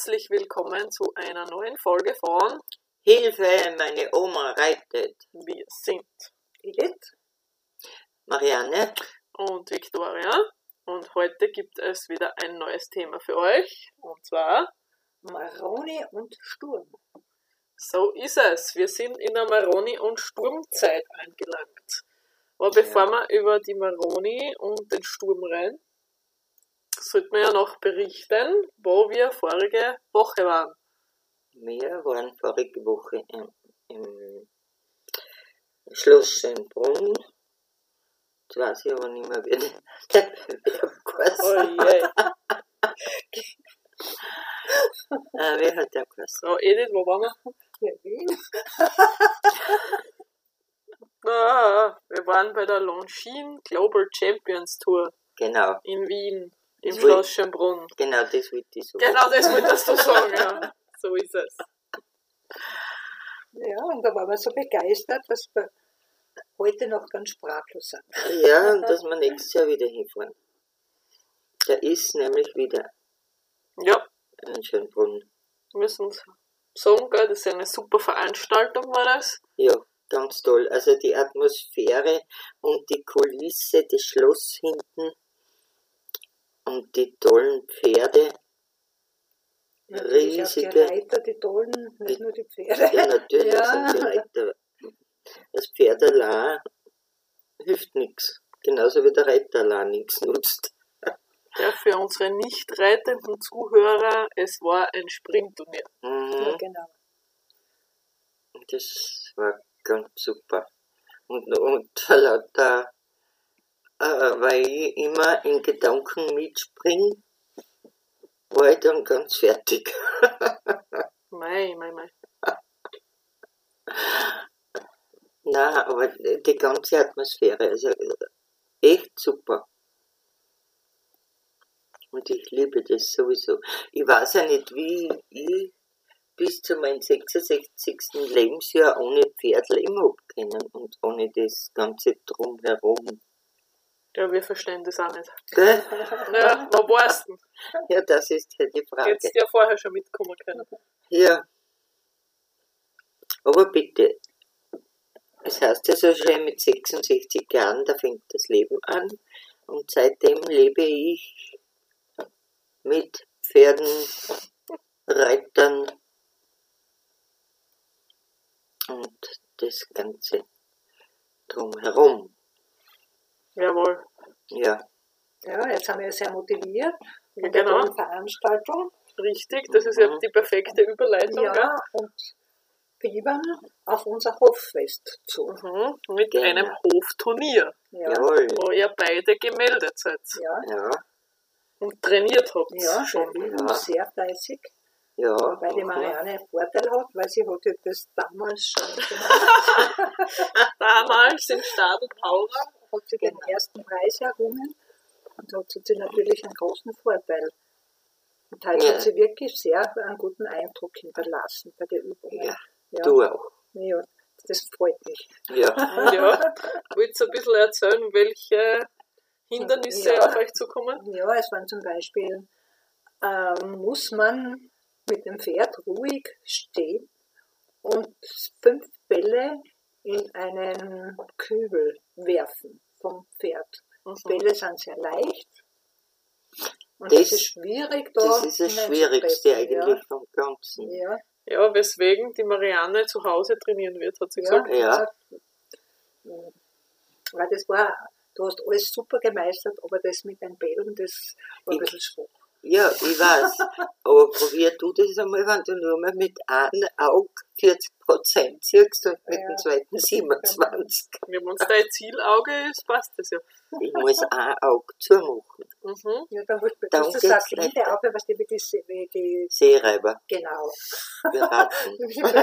Herzlich willkommen zu einer neuen Folge von Hilfe, meine Oma reitet. Wir sind Edith. Marianne, und Victoria und heute gibt es wieder ein neues Thema für euch und zwar, Maroni und Sturm. so ist es, wir sind in der Maroni- und Sturmzeit angelangt. Aber bevor wir über die Maroni und den Sturm reden, sollten wir ja noch berichten, wo wir vorige Woche waren. wir waren vorige Woche im Schloss Schönbrunn. Jetzt weiß ich aber nicht mehr, wie der Bewerb geheißen. Oh je. Wie hat der geheißen? So, Edith, wo waren wir? Ja, Wien. Wir waren bei der Longines Global Champions Tour Genau, in Wien, im Das Schloss Schönbrunn. genau das wollte ich so. Genau das wolltest du sagen, ja. So ist es. Ja, und da waren wir so begeistert, dass wir heute noch ganz sprachlos sind. Ja, und dass wir nächstes Jahr wieder hinfahren. Da ist nämlich wieder Ja, ein Schönbrunn. wir müssen sagen, gell, das ist eine super Veranstaltung, war das. Ja, ganz toll. Also die Atmosphäre und die Kulisse, das Schloss hinten und die tollen Pferde. Natürlich auch die Riesige. Reiter, die tollen, nicht nur die Pferde. Ja, natürlich Ja. sind die Reiter. Das Pferd allein hilft nichts. Genauso wie der Reiter allein nichts nutzt. Ja, für unsere nicht reitenden Zuhörer, es war ein Springturnier. Ja, Mhm. genau. Das war ganz super. Und lauter, weil ich immer in Gedanken mitspringe, war ich dann ganz fertig. Mei. Nein, aber die ganze Atmosphäre, also echt super. Und ich liebe das sowieso. Ich weiß ja nicht, wie ich bis zu meinem 66. Lebensjahr ohne Pferd leben habe können und ohne das ganze Drumherum. Ja, wir verstehen das auch nicht. Gell? Ja, wo warst du? Ja, das ist halt die Frage. Hättest du ja vorher schon mitkommen können. Ja. Aber bitte, es heißt ja so schön, mit 66 Jahren, da fängt das Leben an. Und seitdem lebe ich mit Pferden, Reitern und das Ganze drumherum. Jawohl. Ja, Ja, jetzt sind wir sehr motiviert Ja, mit der genau. tollen Veranstaltung. Richtig, das ist ja die perfekte Überleitung, gell? Ja, und fiebern auf unser Hoffest zu. Mit Genau. einem Hofturnier, Ja, jawohl. wo ihr beide gemeldet seid ja, Ja, und trainiert habt. ja, schon. wir üben Ja. sehr fleißig. ja. Wobei die aha. Marianne einen Vorteil hat, weil sie hat ja das damals schon gemacht. Damals im Stadel Paura. Hat sie den ersten Preis errungen und hat sie natürlich einen großen Vorteil. Und heute Ja. hat sie wirklich sehr einen guten Eindruck hinterlassen bei der Übung. Ja, Ja. du auch. Ja, das freut mich. Ja. Ja, wollt ihr ein bisschen erzählen, welche Hindernisse Ja. auf euch zukommen? Ja, es waren zum Beispiel, muss man mit dem Pferd ruhig stehen und 5 Bälle in einen Kübel werfen vom Pferd. Die Bälle sind sehr leicht. Und Das- es ist schwierig, da Das ist das Schwierigste eigentlich vom Ganzen. Ja, Ja, weswegen die Marianne zu Hause trainieren wird, hat sie ja, gesagt. Ja. Weil das war, du hast alles super gemeistert, aber das mit den Bällen, das war ein bisschen schwach. Ja, ich weiß. Aber probier du das einmal, wenn du nur mal mit einem Auge 40% siehst und mit Ja. dem zweiten 27. Wenn uns dein Zielauge ist, passt das ja. Ich muss ein Auge zumachen. Ja, dann hast Dann du geht's das Linde weiter. auf, was die, wie die, Seereiber, genau. beraten.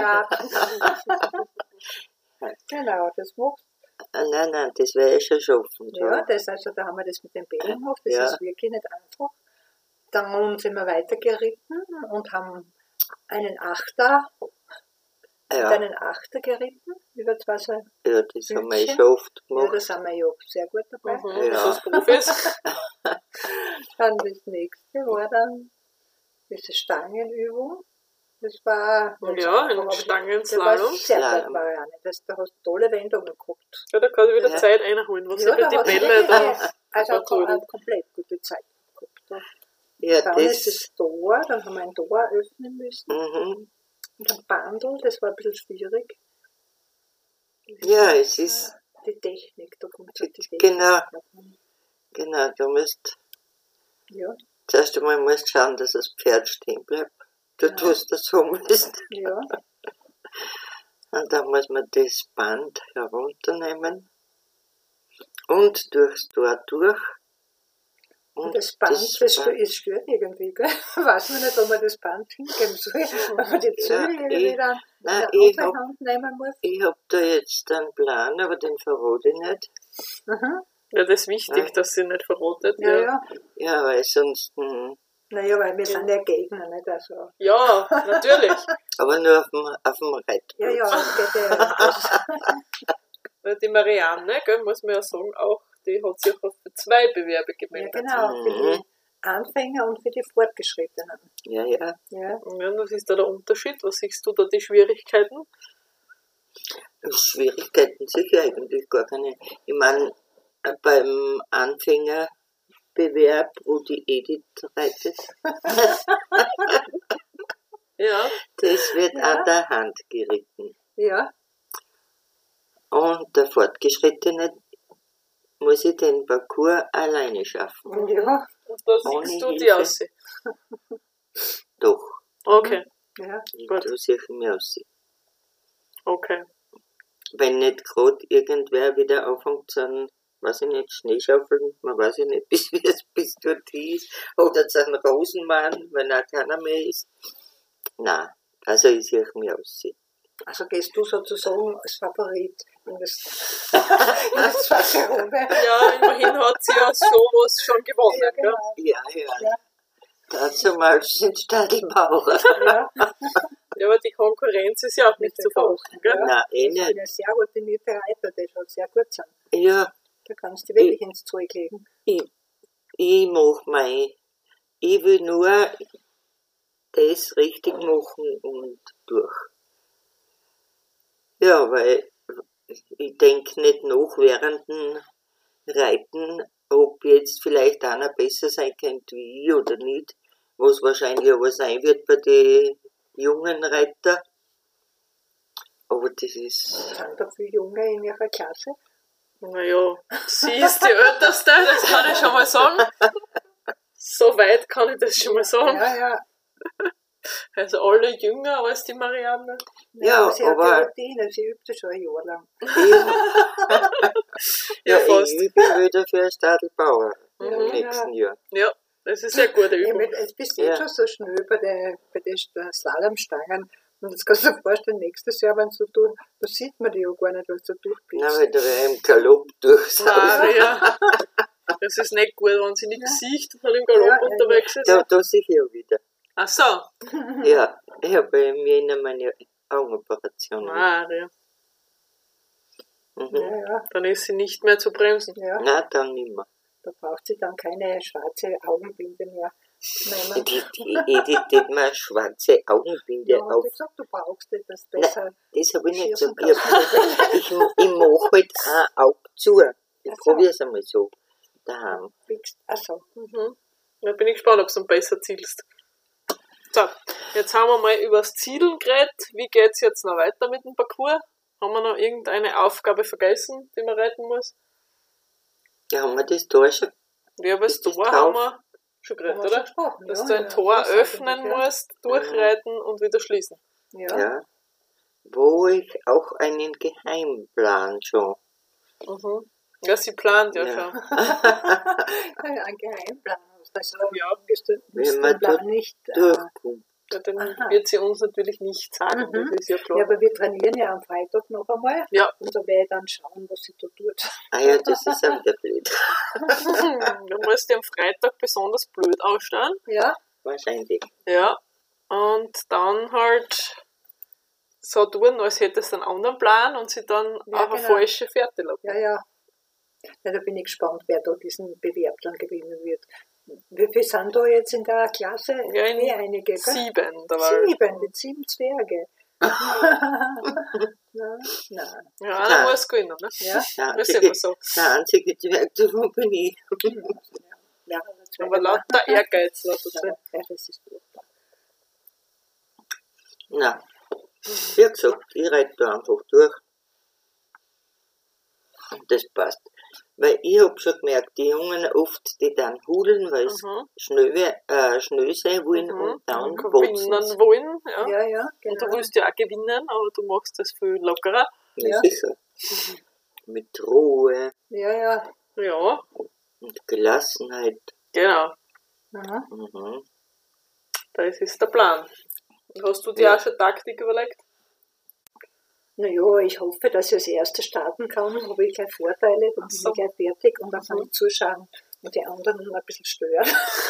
Genau, das macht. Nein, das wäre ich schon schaffen. Ja, das, also da haben wir das mit den Bällen gemacht, das Ja. ist wirklich nicht einfach. Dann sind wir weitergeritten und haben einen Achter, Ja, einen Achter geritten, über zwei so. ja, das haben wir Hütchen. schon oft Ja, gemacht. da sind wir ja sehr gut dabei. Ja. Das Profis. Dann das nächste war dann diese Stangenübung. Das war Ja, ein der war Stangenslalom. sehr Slalom. gut, Marianne. Da hast du tolle Wendungen gehabt. Ja, da kann ich wieder Ja. Zeit einholen, was Ja, über da die hat sie Bälle wirklich da also vertrudelt. eine komplett gute Zeit gehabt. Ja, Dann ist das. das Tor, dann haben wir ein Tor öffnen müssen. Mhm. Und ein Bandel, das war ein bisschen schwierig. Ja, es ist. Die Technik, da kommt so die Technik. Genau. Genau, du musst. Ja, Zuerst einmal musst du schauen, dass das Pferd stehen bleibt. Dort, wo du das so willst. ja. Und dann muss man das Band herunternehmen und durchs Tor durch. Und das Band, das stört irgendwie, gell? Weiß man nicht, ob man das Band hingeben soll, wenn man die Zügel irgendwie dann in nein, der ich andere hab- Hand nehmen muss. Ich hab da jetzt einen Plan, aber den verrate ich nicht. Mhm. Ja, das ist wichtig, Ja. dass sie nicht verrotet. Ja, ja. Ja, weil sonst. Naja, weil wir sind ja Gegner, nicht? Also, Ja, natürlich. Aber nur auf dem Reitplatz. ja, ja, es geht ja. Das, Weil die Marianne, gell, muss man ja sagen, auch, die hat sich auch für 2 Bewerbe ja, gemeldet. genau, für die Anfänger und für die Fortgeschrittenen. Ja, ja. Ja. Ja, was ist da der Unterschied? Was siehst du da die Schwierigkeiten? Schwierigkeiten sicher eigentlich gar keine. Ich meine, beim Anfängerbewerb, wo die Edith reitet, Ja, das wird Ja. an der Hand geritten. Ja, Und der Fortgeschrittene muss ich den Parcours alleine schaffen. ja, und da Ohne siehst du die Hilfe. aus. Doch, Okay, ja. Gut. da sehe ich mich aus. okay. Wenn nicht gerade irgendwer wieder anfängt zu einem, weiß ich nicht, Schneeschaufeln, man weiß ja nicht, bis dort ist, oder zu einem Rosenmann, wenn auch keiner mehr ist. Nein, also ich sehe mich aus. Also gehst du sozusagen als Favorit in das, in das zweite Runde. Ja, immerhin hat sie ja sowas schon gewonnen. Ja, Gell? genau. Ja. Dazu mal sind Stadelbauer. Ja, Ja, aber die Konkurrenz ist ja auch nicht zu verachten. Gell? Ja. Nein, das nicht. sind ja sehr routinierte Reiter, die schon sehr gut sind. Ja, Da kannst du wirklich ins Zeug legen. ich mach ich will nur das richtig machen und durch. Ja, weil ich denke nicht nach während dem Reiten, ob jetzt vielleicht einer besser sein könnte wie ich oder nicht, was wahrscheinlich aber sein wird bei den jungen Reiter. Aber das ist, Sind da viele Junge in ihrer Klasse? Naja, sie ist die Älteste, das kann ich schon mal sagen. So weit kann ich das schon mal sagen. Ja, ja. Also alle jünger als die Marianne. Ja, sie hat aber- die Routine, sie übt schon ein Jahr lang. Ja, fast. ich bin wieder für Stadelbauer im Mhm. nächsten Jahr. Ja, das ist eine gute Übung. Es bist jetzt Ja. schon so schnell bei den Slalomstangen. Und jetzt kannst du dir vorstellen, nächstes Jahr, wenn da sieht man die ja gar nicht, weil du Na, durchblickst. weil da wäre im Galopp durchs Haus. Nein, ja. Das ist nicht gut, wenn sie nicht sieht und dann im Galopp Ja, unterwegs ist. Da sehe ich ja wieder. Ach so. Ja, ich habe bei mir in meine Augenoperation. Maria. Mhm. Ja, Dann ist sie nicht mehr zu bremsen. ja. Na, dann nimmer. Da braucht sie dann keine schwarze Augenbinde mehr. Nein, Die Edith hat mir eine schwarze Augenbinde ja, auf. ich gesagt, du brauchst etwas besser. Das habe ich nicht so. Schießen Ich mache halt ein Auge zu. Ich Ach so. probiere es einmal so. Daheim. Achso. Mhm. Da bin ich gespannt, ob du besser zielst. So, jetzt haben wir mal übers Zielen geredet. Wie geht's jetzt noch weiter mit dem Parcours? Haben wir noch irgendeine Aufgabe vergessen, die man reiten muss? Ja, haben wir das da schon? Ja, aber das Ist das Tor drauf? haben wir schon Haben geredet, wir schon oder? gesprochen, Dass ja, du ein ja, Tor das öffnen ja. musst, durchreiten und wieder schließen. Ja. Ja. Wo ich auch einen Geheimplan schon. Mhm. Ja, sie plant ja, Ja. schon. Ein Geheimplan. Also, Ja. bist du Wenn man den Plan dort nicht. Durchkommt. Ja, den Aha. wird sie uns natürlich nicht sagen, Mhm. das ist ja Ja, klar. aber wir trainieren ja am Freitag noch einmal. Ja. Und da werde ich dann schauen, was sie da tut. Ah ja, das ist auch wieder blöd. Du musst dir am Freitag besonders blöd ausschauen. Ja, Wahrscheinlich. Ja. Und dann halt so tun, als hättest du einen anderen Plan und sie dann Ja, auf eine genau. falsche Fährte locken. ja. Ja, da bin ich gespannt, wer da diesen Bewerb dann gewinnen wird. Wie viele sind da jetzt in der Klasse? Ja, in einige, gell? 7. Da war 7, die 7 Zwerge. Nein. ja, einer muss gewinnen, ne? Ja. Der Das ist immer einzige, so. der einzige Zwerg davon bin ich. Ja, Aber lauter Ehrgeiz, lauter ja, das ist furchtbar. Nein. Wie gesagt, ich reite da einfach durch. Und das passt. Weil ich hab schon gemerkt, die Jungen oft, die dann hudeln, weil sie schnell sein wollen und dann boxen gewinnen sie. wollen, ja. Ja, Und du genau. willst ja auch gewinnen, aber du machst das viel lockerer. Ja, sicher. Mit Ruhe Ja. Ja, und Gelassenheit. genau. Aha. Mhm. Das ist der Plan. Und hast du dir Ja. auch schon Taktik überlegt? Naja, ich hoffe, dass ich als Erste starten kann, habe ich gleich Vorteile, dann bin so. ich gleich fertig und dann kann ich zuschauen und die anderen ein bisschen stören.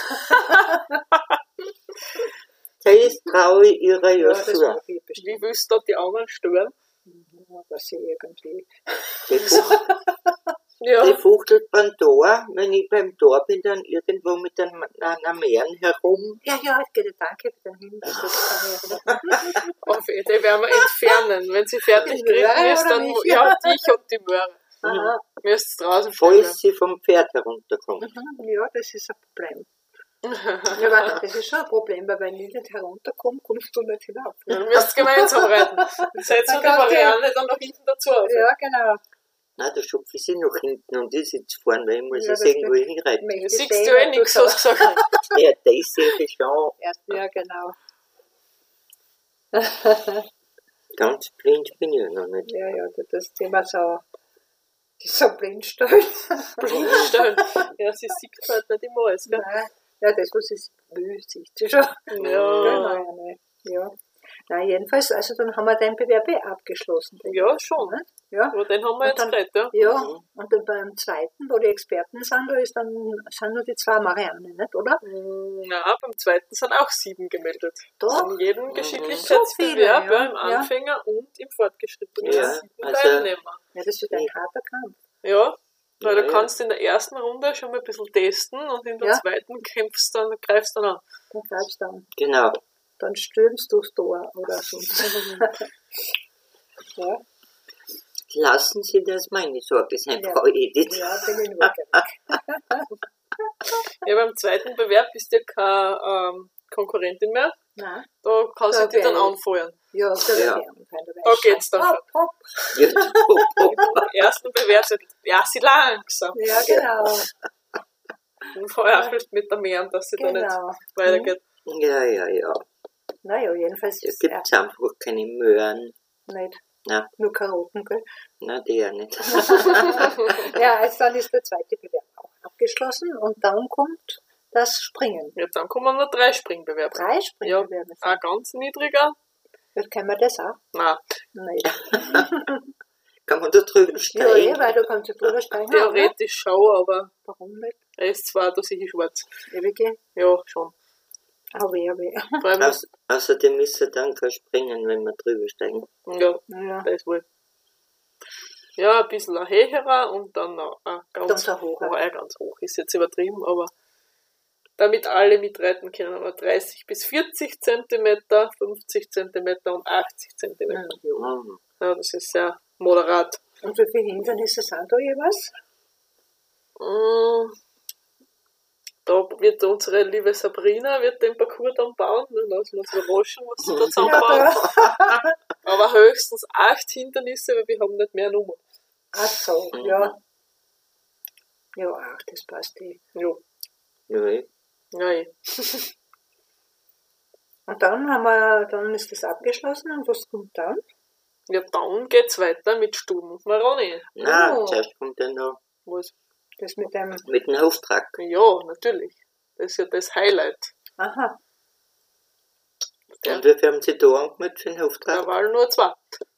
Das traue ich ihrer ja das zu. mag ich bestimmt. Wie willst du da die anderen stören? Ja, dass ich irgendwie. Die fuchtelt beim Tor, wenn ich beim Tor bin, dann irgendwo mit einer Meeren herum. Ja, danke für den Hinweis. Das kann ich Auf die werden wir entfernen. Wenn sie fertig Die kriegen Möhre ist, oder dann mich? ja, dich und die Möhre. Aha. Müsst draußen stellen. Falls sie vom Pferd herunterkommt. Ja, das ist ein Problem. Ja, aber das ist schon ein Problem, weil wenn ich nicht herunterkomme, kommst du nicht hinauf. Dann müsst ihr gemeinsam reiten. Dann setzt du die Marianne dann noch hinten dazu auf. Ja, genau. Nein, da schupfe ich sie noch hinten und ich sitze vorne, weil ich muss Ja, jetzt das irgendwo hinreiten. Möchte Das ich siehst sehen, du eh ob nichts, so- hast du gesagt. Ja, das sehe ich schon Ja, genau. ganz blind bin ich noch nicht. Ja, das Thema so blind stellen. Blindstellen. Ja, sie sieht halt nicht immer alles, gell? Nein, ja, das, was ich will, sieht sie schon. Ja. Ja. Nein, jedenfalls, also dann haben wir den Bewerb abgeschlossen. Ja, schon. Ne? Ja. Aber den haben wir Und jetzt dann- geredet, ja. Ja, und dann beim zweiten, wo die Experten sind, da sind nur die 2 Marianne, nicht, oder? Na, beim zweiten sind auch 7 gemeldet. Doch. In jedem So Geschicklichkeitsbewerb, viele, ja, im ja. Anfänger und im Fortgeschrittenen. Ja, 7 also- Teilnehmer. Ja, das wird ein harter Kampf. Ja, weil Ja, du ja. kannst in der ersten Runde schon mal ein bisschen testen und in der Ja. zweiten kämpfst dann, greifst dann an. Dann greifst du an. Genau. Dann stürmst du durchs Tor oder so. Ja, Lassen Sie das meine Sorge sein, Ja. Frau Edith. ja, bin ich neugierig. Ja, beim zweiten Bewerb bist du ja keine Konkurrentin mehr. Nein, Da kannst Da du dich dann wär ich- anfeuern. ja, da Ja. wird ich anfangen. Da geht's dann. Hopp, hopp. Ja, Im ersten Bewerb sagt, ja, sie langsam. Ja, genau. Und vorher mit der Meeren, dass sie da Genau. nicht weitergeht. ja. Naja, jedenfalls Da ist gibt es einfach keine Möhren. nicht. Nein. Nur Karotten, gell? Nein, die ja nicht. Ja, also dann ist der zweite Bewerb auch abgeschlossen und dann kommt das Springen. Ja, dann kommen noch 3 Springbewerbe. 3 Springbewerbe. Ein ganz niedriger. Jetzt können wir das auch. Nein, Nein. Kann man da drüber Ja, steigen? weil du kannst ja drüber steigen. theoretisch schon, aber Warum nicht? er ist zwar da sicher schwarz. Ewige. Ja, schon. Aber weh. Vor allem, Außerdem ist er dann kein Springen, wenn wir drüber steigen. ja, Ja. das wohl. Ja, ein bisschen ein höherer und dann noch ein Dann ganz so hoch. hoch. Ja, ganz hoch ist jetzt übertrieben, aber damit alle mitreiten können, aber 30 bis 40 Zentimeter, 50 Zentimeter und 80 Zentimeter. Ja. Mhm. Ja, das ist sehr moderat. Und wie viele Hindernisse sind da jeweils? Mm, Da wird unsere liebe Sabrina den Parcours dann bauen. Dann lassen wir uns überraschen, was sie da zusammenbaut. Aber höchstens 8 Hindernisse, weil wir haben nicht mehr Nummer. Ach so, ja. Ja, ach, das passt eh. Ja, Ja, nein. Und dann ist das abgeschlossen und was kommt dann? Ja, dann geht's weiter mit Sturm und Maroni. nein, Oh. zuerst kommt er noch Was? Das mit dem, mit dem Hoftrag. Ja, natürlich. Das ist ja das Highlight. aha, Ja. Und wie viel haben Sie da angemeldet für den Da Hoftrag? waren nur 2.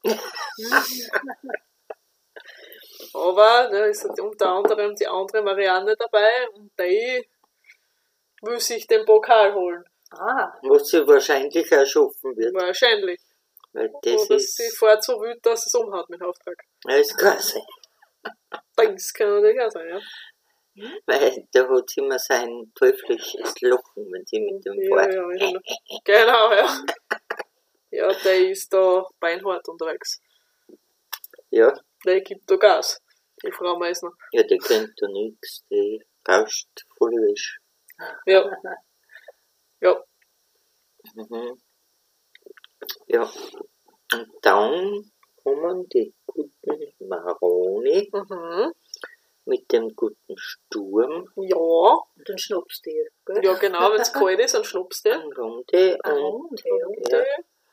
Aber da ist unter anderem die andere Marianne dabei und die will sich den Pokal holen. Was sie wahrscheinlich auch schaffen wird. Wahrscheinlich. Weil das Oder sie ist, fährt so wild, dass es umhaut mit dem Auftrag. das kann sein. Das kann natürlich auch sein, ja. Weil da hat sie immer sein teuflisches Lachen, wenn sie mit dem Ja, fährt. ja, ja. Genau, ja. Ja, der ist da beinhart unterwegs. Ja, Der gibt da Gas, die Frau Meisner. ja, die kennt da nichts, die rauscht voll weg. Ja. Ja. Mhm. Ja, und dann kommen die guten Maroni Mhm. mit dem guten Sturm Ja. Und dann schnappst du dir, gell? Ja, genau, wenn es kalt ist, dann schnappst du. an Runde Ein und, Hund, ja. ja.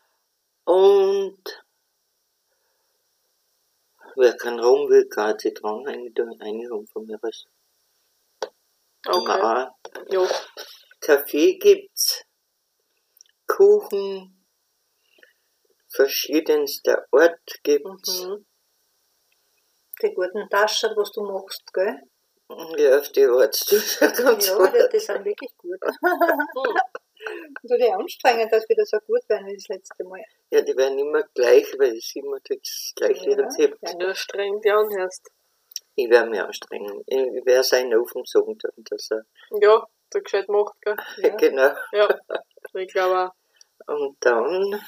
Und wer keinen Rum will, kann Zitronen reinhauen von mir aus. Okay. Nein. Ja. Kaffee gibt's, Kuchen verschiedenster Art gibt's. Mhm. Die guten Taschen, was du machst, gell? Ja, auf die wartest du schon ganz Ja, hart. die sind wirklich gut. Hm. Und die anstrengend, dass wieder so gut werden wie das letzte Mal. Ja, die werden immer gleich, weil es immer das gleiche Ja. Rezept. Ja, streng die anhörst. Ich werde mich anstrengen. Ich werde seinen Ofen sagen, dass er, Ja, der gescheit macht, gell? Ja. genau. Ja. Ich glaube auch. Und dann,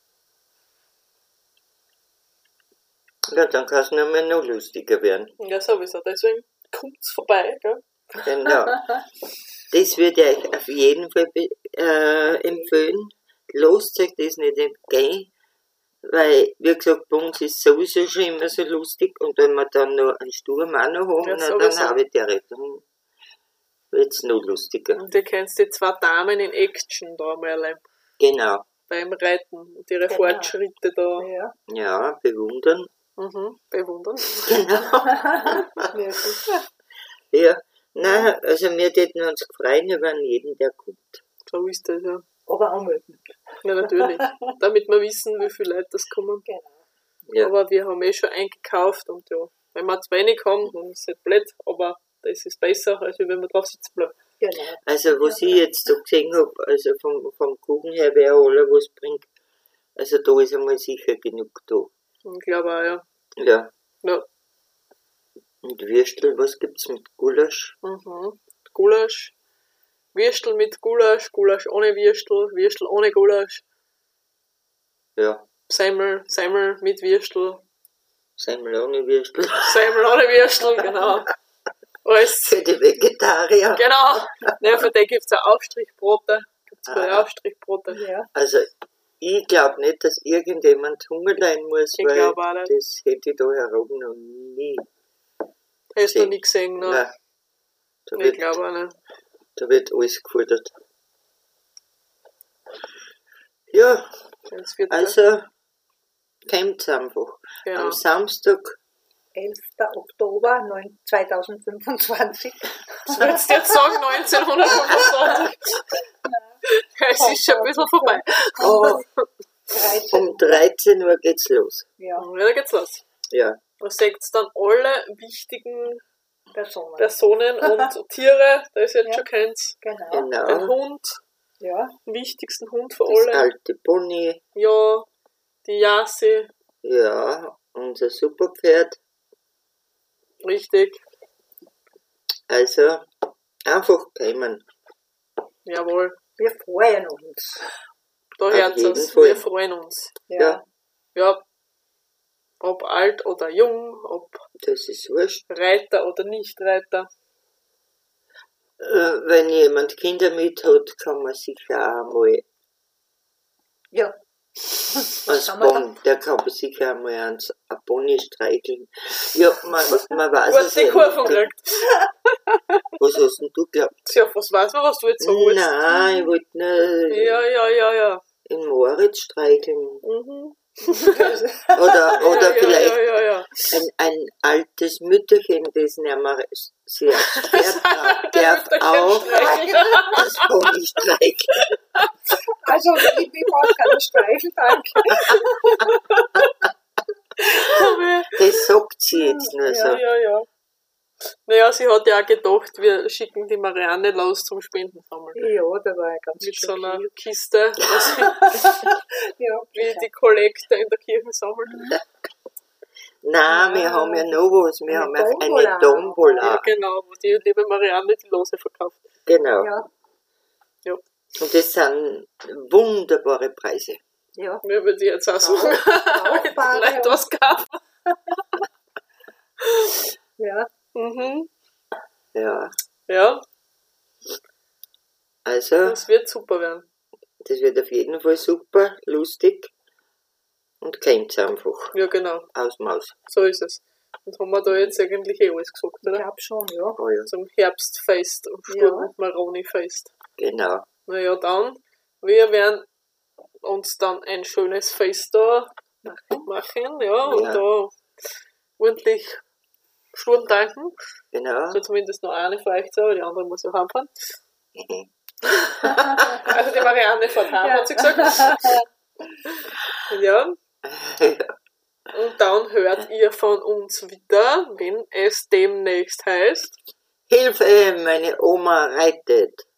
ja, dann kann es noch mal noch lustiger werden. Ja, sowieso. Deswegen kommt's vorbei, gell? Genau. Das würde ich euch auf jeden Fall empfehlen. Lasst euch das nicht entgehen, weil, wie gesagt, bei uns ist sowieso schon immer so lustig und wenn wir dann noch einen Sturm auch noch haben, Ja, na, dann sowieso. habe ich die Rettung. Wird's noch lustiger. Und du kennst die zwei Damen in Action da mal Genau. beim Reiten und ihre Genau. Fortschritte da Ja, Ja, bewundern. bewundern. Genau. ja, super. Ja. Nein, also wir täten uns freuen über jeden, der kommt. So ist das, ja. Aber anmelden. Ja, natürlich. Damit wir wissen, wie viele Leute das kommen. Genau. Ja. Aber wir haben schon eingekauft und ja, wenn wir zu wenig haben, dann ist es halt blöd, aber das ist besser, als wenn wir drauf sitzen bleiben. Genau. Also was ich jetzt so gesehen habe, also vom Kuchen her, wer alle was bringt, also da ist einmal sicher genug da. Und ich glaube auch, ja. Ja. Ja. Und Würstel, was gibt's mit Gulasch? Gulasch. Würstel mit Gulasch, Gulasch ohne Würstel, Würstel ohne Gulasch, Ja. Semmel mit Würstel, Semmel ohne Würstel. Semmel ohne Würstel, genau. Alles. Für die Vegetarier. Genau. Ja, für den gibt's auch Aufstrichbrote. Gibt's gleich Aha. Aufstrichbrote. Ja. Also ich glaube nicht, dass irgendjemand Hunger leiden muss, Ich weil glaub auch nicht. das hätte ich da herum noch nie. Hast du noch nie gesehen, ne? Nein. Da Ich wird, glaube auch nicht. da wird alles gefordert. Ja, Jetzt wird also kommt's einfach. genau. Am Samstag, 11. Oktober 2025. Was würdest du jetzt sagen, 1925? Es ist schon ein bisschen vorbei. oh, 13. um 13 Uhr geht's los. Ja, Ja, da geht's los. Ja, Da seht ihr dann alle wichtigen Personen. Personen und Tiere, das ihr jetzt Ja. schon kennt. Genau. Den genau. Hund, Ja, den wichtigsten Hund für Das alle. alte Pony, Ja, die Yassi, ja, unser Superpferd. richtig. Also einfach kommen. Jawohl. wir freuen uns. Da Auf hört jeden es. Fall. Wir freuen uns. Ja. Ja. Ob alt oder jung, ob Das ist wurscht. Reiter oder nicht Reiter. Wenn jemand Kinder mit hat, kann man sicher auch mal Ja. als kann man Bon, der kann man sicher einmal ein Pony streicheln. Ja, man weiß Gut, es die ja Kurven nicht. gekriegt. Was hast denn du geglaubt? Tja, was weiß man, was du jetzt so willst? Nein, ich wollte nur Ja. in Moritz streicheln. Mhm. Oder vielleicht Ja. ein altes Mütterchen, das nicht mehr sehr schwer darf auch das Pony streicheln. Also, ich brauche keine Streifen, danke. Das sagt sie jetzt nur so. Ja. Naja, sie hat ja auch gedacht, wir schicken die Marianne los zum Spendensammeln. Ja, da war ich ganz Mit so einer schockiert. Kiste, was Ja, wie die Kollekte in der Kirche sammeln. Nein, wir haben ja noch was. Wir Eine haben ja Tombola. eine Tombola. Ja, genau, wo die liebe Marianne die Lose verkauft. Genau. Ja, Und das sind wunderbare Preise. ja. Mir würde ich jetzt auch sagen, Brauchbare vielleicht was gab. Ja, Mhm. Ja, Ja, also das wird super werden. das wird auf jeden Fall super, lustig und kennt's einfach Ja, genau, aus Maus. so ist es. Und haben wir da jetzt eigentlich alles gesagt, ich oder? glaube schon, ja. Oh ja, Zum Herbstfest und Sturm- und Maroni-Fest. genau. Naja, dann, wir werden uns dann ein schönes Fest da machen, ja, und Ja. da ordentlich Sturm tanken. Genau. Also zumindest noch eine von euch so, die andere muss ja heimfahren. Mhm. Also die Marianne fährt heim, hat sie gesagt. Ja, und dann hört ihr von uns wieder, wenn es demnächst heißt. Hilfe, meine Oma reitet.